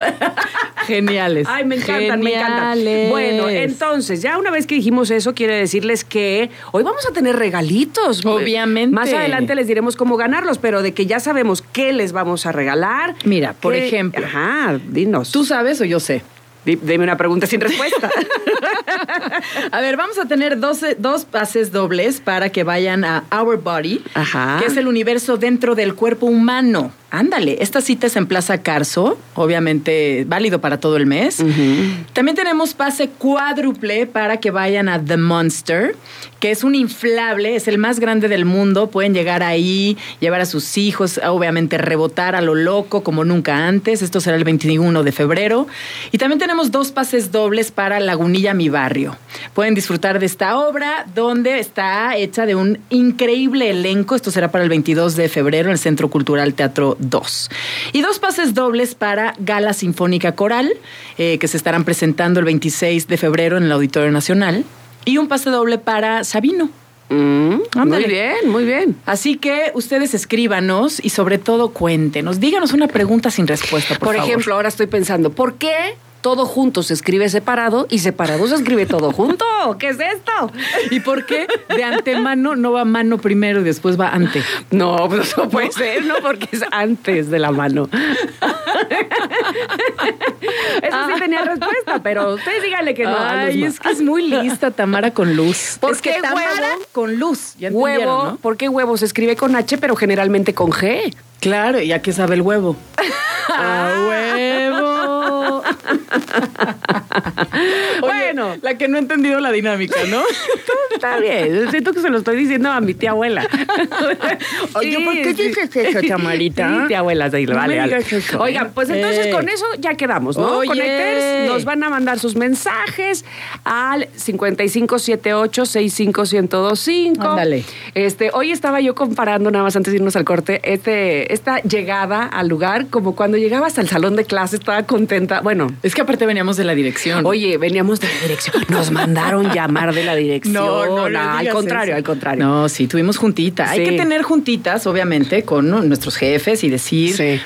Geniales. Ay, me encantan, me encantan. Bueno, entonces, ya una vez que dijimos eso, quiere decirles que hoy vamos a tener regalitos. Obviamente. Más adelante les diremos cómo ganarlos, pero de que ya sabemos qué les vamos a regalar. Mira, por ejemplo. Ajá, dinos. ¿Tú sabes o yo sé? Dime una pregunta sin respuesta. A ver, vamos a tener dos pases dobles para que vayan a Our Body, Ajá. que es el universo dentro del cuerpo humano. Ándale, esta cita es en Plaza Carso, obviamente válido para todo el mes. Uh-huh. También tenemos pase cuádruple para que vayan a The Monster, que es un inflable, es el más grande del mundo. Pueden llegar ahí, llevar a sus hijos, obviamente rebotar a lo loco como nunca antes. Esto será el 21 de febrero. Y también tenemos dos pases dobles para Lagunilla, mi barrio. Pueden disfrutar de esta obra, donde está hecha de un increíble elenco. Esto será para el 22 de febrero en el Centro Cultural Teatro 2. Y dos pases dobles para Gala Sinfónica Coral, que se estarán presentando el 26 de febrero en el Auditorio Nacional. Y un pase doble para Sabino. Muy bien, muy bien. Así que ustedes escríbanos y sobre todo cuéntenos. Díganos una pregunta sin respuesta, por favor. Ejemplo, ahora estoy pensando, ¿por qué todo junto se escribe separado y separado se escribe todo junto? ¿Qué es esto? ¿Y por qué de antemano no va mano primero y después va ante? No, pues no puede ser, ¿no? Porque es antes de la mano. Eso sí tenía respuesta, pero ustedes díganle que no. Ay, es que es muy lista Tamara con luz. ¿Por es qué que Tamara huevo? Con luz, ya entendieron, Huevo, ¿no? ¿por qué huevo? Se escribe con H, pero generalmente con G. Claro, ¿y a qué sabe el huevo? ¡A huevo! Oye, Bueno, la que no ha entendido la dinámica, ¿no? está bien. Siento que se lo estoy diciendo a mi tía abuela. Oye, ¿por qué dices eso, Tamarita? Sí, tía abuela, sí, No vale, me vale. digas eso, Oigan, pues entonces con eso ya quedamos, ¿no? Oye. Connecters nos van a mandar sus mensajes al 5578-65125. Ándale. Hoy estaba yo comparando, nada más antes de irnos al corte, esta llegada al lugar, como cuando llegabas al salón de clase, estaba contenta. Bueno, Es que aparte veníamos de la dirección. oye, veníamos de la dirección. Nos mandaron llamar de la dirección. No, al contrario, eso. al contrario. No, sí, tuvimos juntita. Sí. Hay que tener juntitas, obviamente, con nuestros jefes y decir, Sí.